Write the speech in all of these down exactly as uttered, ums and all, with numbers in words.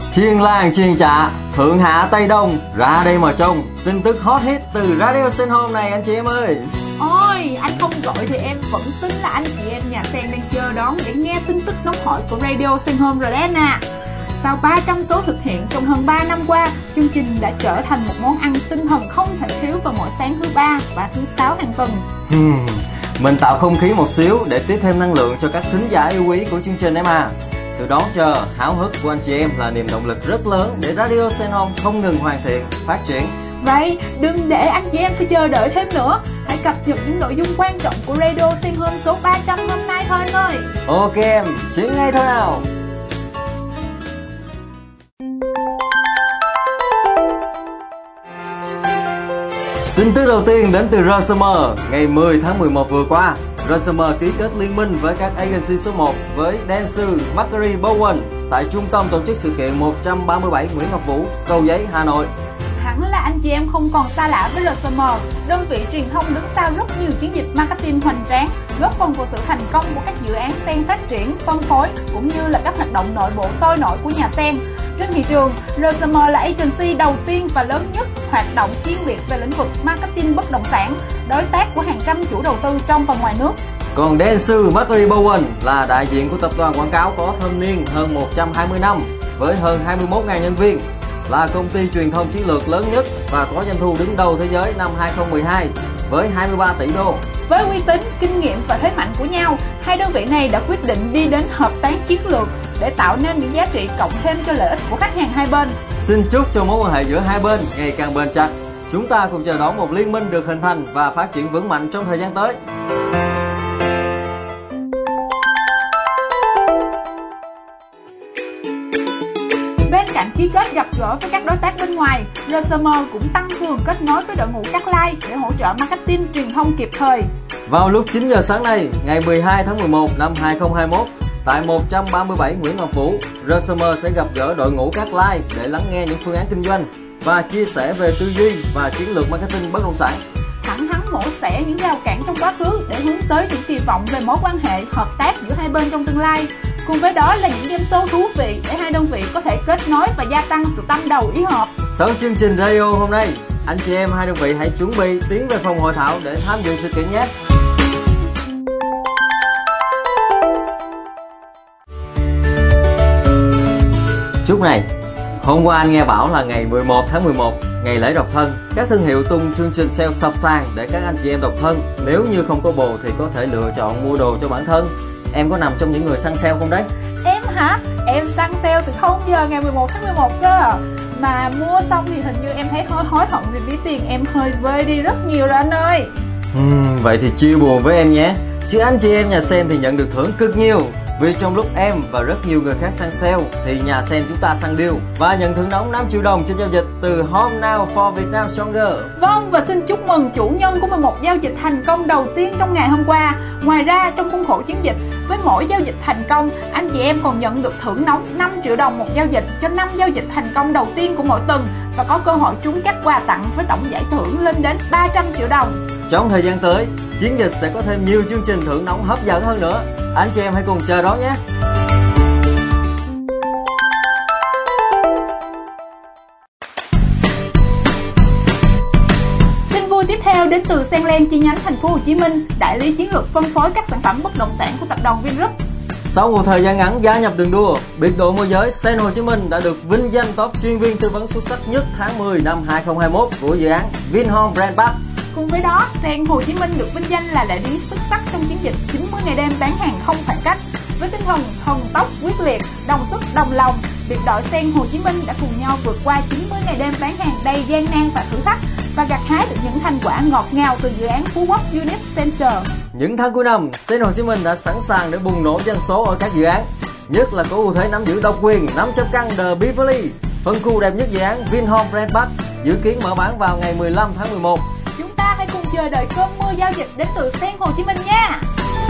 Chuyên làng chuyên trạ, Thượng Hạ Tây Đông, ra đây mà trông. Tin tức hot hit từ Radio Sen Home này anh chị em ơi. Ôi, anh không gọi thì em vẫn tin là anh chị em nhà Sen đang chờ đón để nghe tin tức nóng hổi của Radio Sen Home rồi đấy anh à. Sau ba trăm số thực hiện trong hơn ba năm qua, chương trình đã trở thành một món ăn tinh thần không thể thiếu vào mỗi sáng thứ ba và thứ sáu hàng tuần. Hmm, mình tạo không khí một xíu để tiếp thêm năng lượng cho các thính giả yêu quý của chương trình em à. Sự đón chờ, háo hức của anh chị em là niềm động lực rất lớn để Radio Sen Home không ngừng hoàn thiện, phát triển. Vậy đừng để anh chị em phải chờ đợi thêm nữa. Hãy cập nhật những nội dung quan trọng của Radio Sen Home số ba trăm hôm nay thôi anh ơi. Ok em, chuyển ngay thôi nào. Tin tức đầu tiên đến từ rờ ét em, ngày mười tháng mười một vừa qua. rờ ét em ký kết liên minh với các agency số một với dancer Marjorie Bowen tại trung tâm tổ chức sự kiện một trăm ba mươi bảy Nguyễn Ngọc Vũ, Cầu Giấy, Hà Nội. Hẳn là anh chị em không còn xa lạ với rờ ét em, đơn vị truyền thông đứng sau rất nhiều chiến dịch marketing hoành tráng, góp phần vào sự thành công của các dự án Sen phát triển, phân phối cũng như là các hoạt động nội bộ sôi nổi của nhà Sen. Trên thị trường, rờ ét em là agency đầu tiên và lớn nhất hoạt động chuyên biệt về lĩnh vực marketing bất động sản, đối tác của hàng trăm chủ đầu tư trong và ngoài nước. Còn dancer Marjorie Bowen là đại diện của tập đoàn quảng cáo có thâm niên hơn một trăm hai mươi năm với hơn hai mươi mốt nghìn nhân viên, là công ty truyền thông chiến lược lớn nhất và có doanh thu đứng đầu thế giới năm hai không một hai với hai mươi ba tỷ đô. Với uy tín, kinh nghiệm và thế mạnh của nhau, hai đơn vị này đã quyết định đi đến hợp tác chiến lược để tạo nên những giá trị cộng thêm cho lợi ích của khách hàng hai bên. Xin chúc cho mối quan hệ giữa hai bên ngày càng bền chặt. Chúng ta cùng chờ đón một liên minh được hình thành và phát triển vững mạnh trong thời gian tới. Bên cạnh ký kết gặp gỡ với các đối tác bên ngoài, rờ ét em cũng tăng cường kết nối với đội ngũ cắt live để hỗ trợ marketing truyền thông kịp thời. Vào lúc chín giờ sáng nay, ngày mười hai tháng mười một năm hai không hai mốt, tại một trăm ba mươi bảy Nguyễn Ngọc Vũ, rờ ét em sẽ gặp gỡ đội ngũ cắt live để lắng nghe những phương án kinh doanh và chia sẻ về tư duy và chiến lược marketing bất động sản. Thẳng thắn mổ xẻ những rào cản trong quá khứ để hướng tới những kỳ vọng về mối quan hệ hợp tác giữa hai bên trong tương lai. Cùng với đó là những game show thú vị để hai đơn vị có thể kết nối và gia tăng sự tâm đầu ý hợp. Sau chương trình radio hôm nay, anh chị em hai đơn vị hãy chuẩn bị tiến về phòng hội thảo để tham dự sự kiện nhé. Chúc này, hôm qua anh nghe bảo là ngày mười một tháng mười một, ngày lễ độc thân, các thương hiệu tung chương trình sale sập sàn để các anh chị em độc thân nếu như không có bồ thì có thể lựa chọn mua đồ cho bản thân. Em có nằm trong những người săn sale không đấy? Em hả? Em săn sale từ không giờ ngày mười một tháng mười một cơ. Mà mua xong thì hình như em thấy hơi hối hận vì ví tiền em hơi vơi đi rất nhiều rồi anh ơi. uhm, Vậy thì chia buồn với em nhé. Chứ anh chị em nhà Sen thì nhận được thưởng cực nhiều. Vì trong lúc em và rất nhiều người khác săn sale thì nhà Sen chúng ta săn deal và nhận thưởng nóng năm triệu đồng trên giao dịch từ Home Now for Vietnam Stronger. Vâng, và xin chúc mừng chủ nhân của mười một giao dịch thành công đầu tiên trong ngày hôm qua. Ngoài ra, trong khuôn khổ chiến dịch, với mỗi giao dịch thành công, anh chị em còn nhận được thưởng nóng năm triệu đồng một giao dịch cho năm giao dịch thành công đầu tiên của mỗi tuần và có cơ hội trúng các quà tặng với tổng giải thưởng lên đến ba trăm triệu đồng. Trong thời gian tới, chiến dịch sẽ có thêm nhiều chương trình thưởng nóng hấp dẫn hơn nữa. Anh chị em hãy cùng chờ đón nhé. Tin vui tiếp theo đến từ Senland chi nhánh thành phố Hồ Chí Minh, đại lý chiến lược phân phối các sản phẩm bất động sản của tập đoàn Vingroup. Sau một thời gian ngắn gia nhập đường đua, biệt đội môi giới Sen Hồ Chí Minh đã được vinh danh top chuyên viên tư vấn xuất sắc nhất tháng mười năm hai không hai mốt của dự án Vinhome Brand Park. Cùng với đó, Sen Hồ Chí Minh được vinh danh là đại lý xuất sắc trong chiến dịch chín mươi ngày đêm bán hàng không khoảng cách. Với tinh thần thần tốc quyết liệt, đồng sức đồng lòng, biệt đội Sen Hồ Chí Minh đã cùng nhau vượt qua chín mươi ngày đêm bán hàng đầy gian nan và thử thách và gặt hái được những thành quả ngọt ngào từ dự án Phú Quốc Unit Center. Những tháng cuối năm, Sen Hồ Chí Minh đã sẵn sàng để bùng nổ doanh số ở các dự án, nhất là có ưu thế nắm giữ độc quyền năm trăm căn The Beverly, phân khu đẹp nhất dự án Vinhome Brand Park, dự kiến mở bán vào ngày mười lăm tháng mười một. Chúng ta hãy cùng chờ đợi cơn mưa giao dịch đến từ Sen Hồ Chí Minh nha.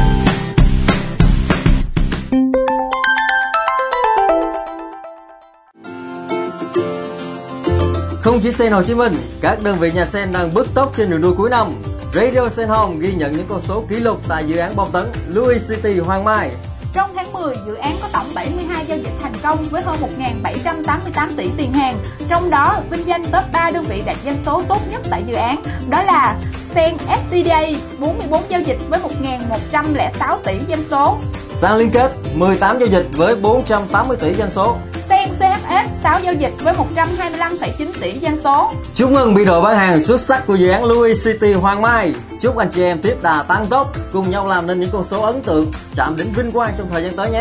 Không chỉ Sen Hồ Chí Minh, các đơn vị nhà Sen đang bứt tốc trên đường đua cuối năm. Radio Sen Home ghi nhận những con số kỷ lục tại dự án bom tấn Louis City Hoàng Mai, Trong tháng mười, dự án có tổng bảy mươi hai giao dịch thành công với hơn một nghìn bảy trăm tám mươi tám tỷ tiền hàng. Trong đó, vinh danh top ba đơn vị đạt doanh số tốt nhất tại dự án, đó là Sen ét tê đê a, bốn mươi bốn giao dịch với một nghìn một trăm lẻ sáu tỷ doanh số. Sang liên kết, mười tám giao dịch với bốn trăm tám mươi tỷ doanh số. Sen xê ép ét, sáu giao dịch với một trăm hai mươi lăm phẩy chín tỷ doanh số. Chúc mừng biên đội bán hàng xuất sắc của dự án Louis City Hoàng Mai. Chúc anh chị em tiếp đà tăng tốc, cùng nhau làm nên những con số ấn tượng, chạm đến vinh quang trong thời gian tới nhé.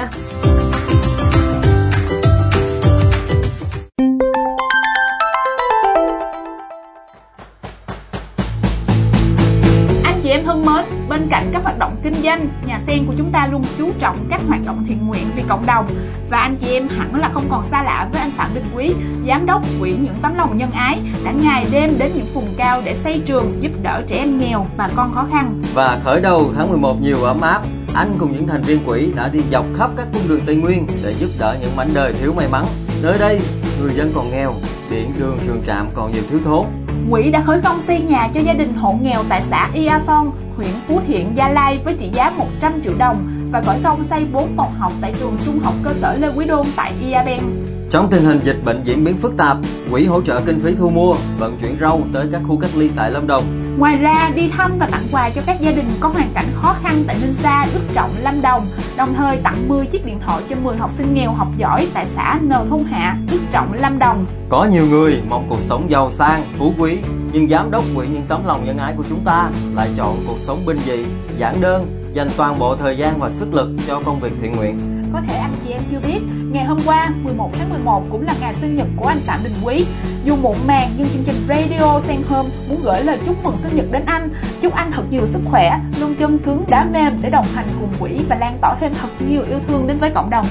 Chị em thân mến, bên cạnh các hoạt động kinh doanh, nhà Sen của chúng ta luôn chú trọng các hoạt động thiện nguyện vì cộng đồng. Và anh chị em hẳn là không còn xa lạ với anh Phạm Đình Quý, giám đốc quỹ Những Tấm Lòng Nhân Ái, đã ngày đêm đến những vùng cao để xây trường giúp đỡ trẻ em nghèo, bà con khó khăn. Và khởi đầu tháng mười một nhiều ấm áp, anh cùng những thành viên quỹ đã đi dọc khắp các cung đường Tây Nguyên để giúp đỡ những mảnh đời thiếu may mắn. Nơi đây, người dân còn nghèo, điện đường trường trạm còn nhiều thiếu thốn. Quỹ đã khởi công xây nhà cho gia đình hộ nghèo tại xã Ia Son, huyện Phú Thiện, Gia Lai với trị giá một trăm triệu đồng và khởi công xây bốn phòng học tại trường trung học cơ sở Lê Quý Đôn tại Ia Ben. Trong tình hình dịch bệnh diễn biến phức tạp, quỹ hỗ trợ kinh phí thu mua, vận chuyển rau tới các khu cách ly tại Lâm Đồng. Ngoài ra, đi thăm và tặng quà cho các gia đình có hoàn cảnh khó khăn tại Ninh Sa, Đức Trọng, Lâm Đồng, đồng thời tặng mười chiếc điện thoại cho mười học sinh nghèo học giỏi tại xã Nờ Thôn Hạ, Đức Trọng, Lâm Đồng. Có nhiều người mong cuộc sống giàu sang, phú quý, nhưng giám đốc quỹ Những Tấm Lòng Nhân Ái của chúng ta lại chọn cuộc sống bình dị, giản đơn, dành toàn bộ thời gian và sức lực cho công việc thiện nguyện. Có thể anh chị em chưa biết, ngày hôm qua mười một tháng mười một cũng là ngày sinh nhật của anh Phạm Đình Quý. Dù muộn màng nhưng chương trình Radio Sen Home muốn gửi lời chúc mừng sinh nhật đến anh. Chúc anh thật nhiều sức khỏe, luôn chân cứng đá mềm để đồng hành cùng quỹ và lan tỏa thêm thật nhiều yêu thương đến với cộng đồng.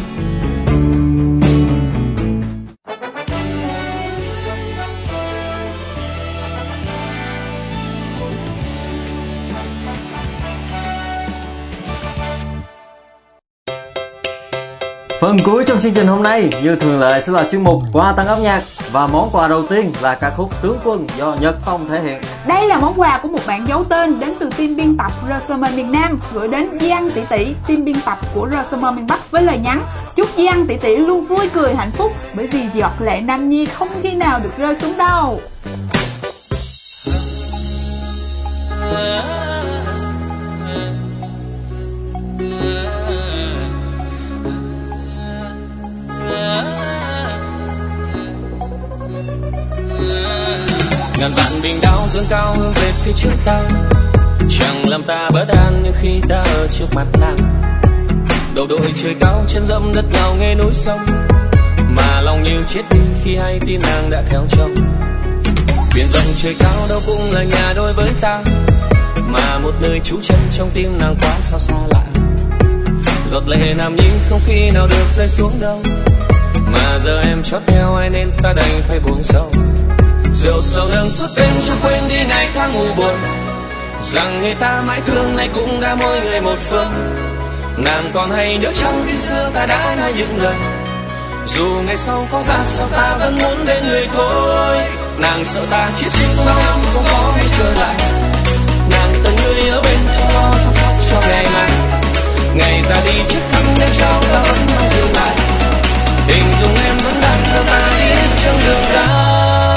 Phần cuối trong chương trình hôm nay như thường lệ sẽ là chuyên mục quà tặng âm nhạc, và món quà đầu tiên là ca khúc Tướng Quân do Nhật Phong thể hiện. Đây là món quà của một bạn giấu tên đến từ team biên tập rờ ét em miền Nam gửi đến Di Ăn Tỷ Tỷ, team biên tập của rờ ét em miền Bắc với lời nhắn: chúc Di Ăn Tỷ Tỷ luôn vui cười hạnh phúc, bởi vì giọt lệ Nam Nhi không khi nào được rơi xuống đâu. Ngàn vạn bình đao dương cao hướng về phía trước ta, chẳng làm ta bất an như khi ta ở trước mặt nàng. Đầu đội trời cao trên dẫm đất ngào nghe núi sông, mà lòng như chết đi khi hay tin nàng đã theo chồng. Biển rộng trời cao đâu cũng là nhà đôi với ta, mà một nơi trú chân trong tim nàng quá sao xa lạ. Giọt lệ Nam Nhi không khi nào được rơi xuống đâu, mà giờ em chót theo ai nên ta đành phải buông sâu. Rượu sầu nâng suốt đêm cho quên đi ngày tháng u buồn, rằng người ta mãi thương nay cũng đã mỗi người một phương. Nàng còn hay nhớ chăng khi xưa ta đã nói những lời, dù ngày sau có ra sao ta vẫn muốn bên người thôi. Nàng sợ ta chết chừng bao năm không có hay trở lại, nàng từng người ở bên trong lo chăm sóc cho ngày mai. Ngày ra đi chiếc khăn đêm trao ta vẫn mang dừng lại, hình dung em vẫn đang theo ta đi hết trong đường dài.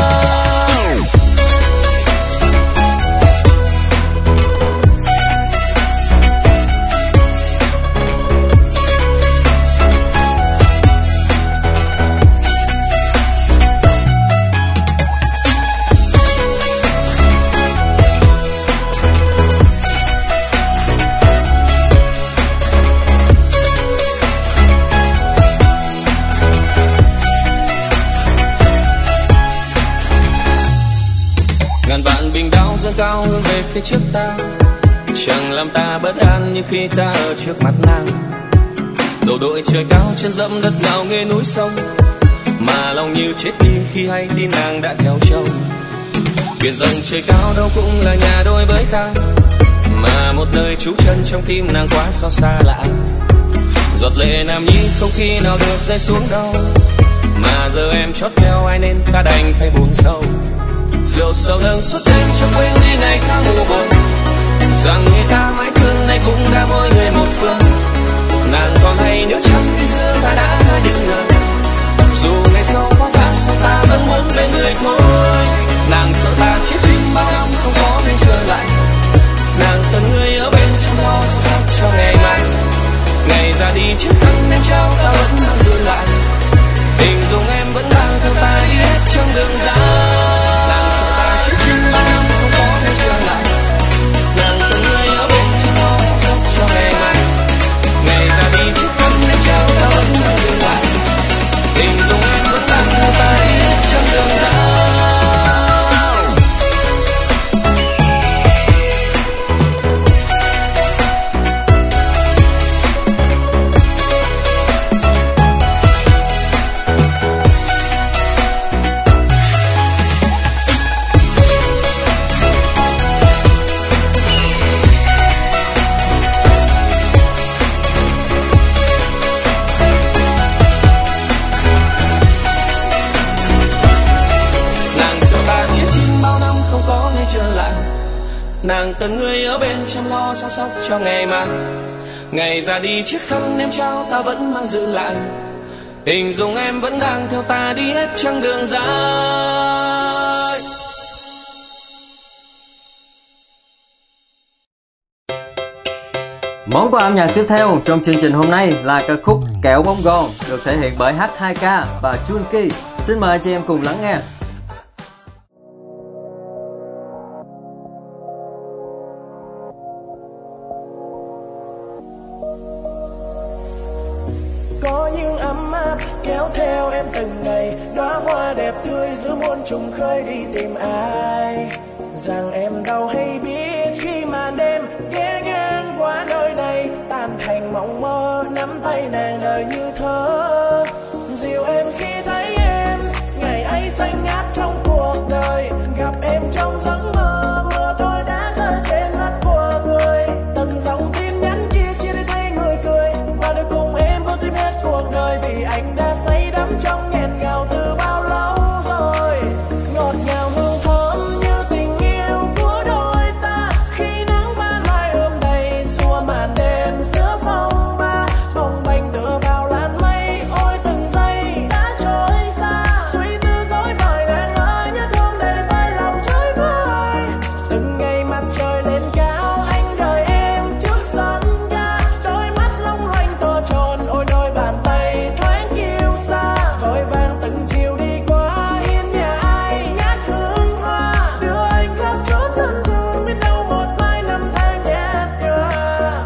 Ngàn vạn bình đao dâng cao hướng về phía trước ta, chẳng làm ta bất an như khi ta ở trước mặt nàng. Đầu đội trời cao trên dẫm đất ngào nghe núi sông, mà lòng như chết đi khi hay tin nàng đã theo chồng. Biển rộng trời cao đâu cũng là nhà đôi với ta, mà một nơi trú chân trong tim nàng quá sao xa lạ. Giọt lệ Nam Nhi không khi nào được rơi xuống đâu, mà giờ em chót theo ai nên ta đành phải buông sâu. Rượu sầu nâng suốt đêm cho quên đi ngày tháng u buồn, rằng người ta mãi thương nay cũng đã mỗi người một phương. Nàng còn hay nàng từng người ở bên chăm lo chăm sóc cho ngày mai. Ngày ra đi chiếc khăn em trao ta vẫn mang giữ lại, hình dung em vẫn đang theo ta đi hết chặng đường dài. Món quà âm nhạc tiếp theo trong chương trình hôm nay là ca khúc Kẹo Bông Gòn, được thể hiện bởi hát hai ca và Junki. Xin mời chị em cùng lắng nghe. Có những ấm áp kéo theo em từng ngày, đóa hoa đẹp tươi giữa muôn trùng khơi đi tìm ai. Rằng em đâu hay biết khi màn đêm ghé ngang qua nơi này, tan thành mộng mơ nắm tay nàng đời như thơ. Dìu em khi thấy em ngày ấy xanh ngát trong cuộc đời, gặp em trong giấc mơ, mưa thôi đã rơi trên mắt của người. Từng dòng tin nhắn kia chia để thấy người cười, và được cùng em bước tiếp hết cuộc đời, vì anh đã say đắm trong nghẹn ngào từ bao lâu rồi. Ngọt ngào hương thơm như tình yêu của đôi ta, khi nắng ban mai ươm đầy xua màn đêm giữa phong ba, bồng bềnh tựa vào làn mây. Ôi từng giây đã trôi xa, suy tư dối bời nàng ơi, nhớ thương đầy vơi lòng chơi vơi. Từng ngày mặt trời lên cao anh đợi em trước sân ga, đôi mắt long lanh to tròn, ôi đôi bàn tay thoáng kiêu sa, vội vàng từng chiều đi qua hiên nhà ai ngát hương hoa, đưa anh khắp chốn thân thương, biết đâu một mai năm tháng nhạt nhòa.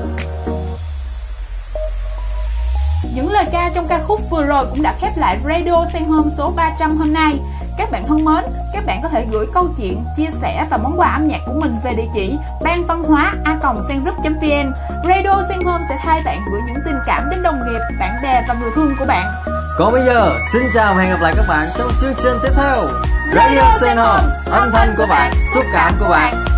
Những lời ca trong ca khúc vừa rồi cũng đã khép lại Radio Sen Home số ba trăm hôm nay. Các bạn thân mến, các bạn có thể gửi câu chuyện, chia sẻ và món quà âm nhạc của mình về địa chỉ ban văn hóa a còng sengroup chấm vn. Radio Sen Home sẽ thay bạn gửi những tình cảm đến đồng nghiệp, bạn bè và người thương của bạn. Còn bây giờ, xin chào và hẹn gặp lại các bạn trong chương trình tiếp theo. Radio Sen Home, âm thanh của bạn, xúc cảm của bạn.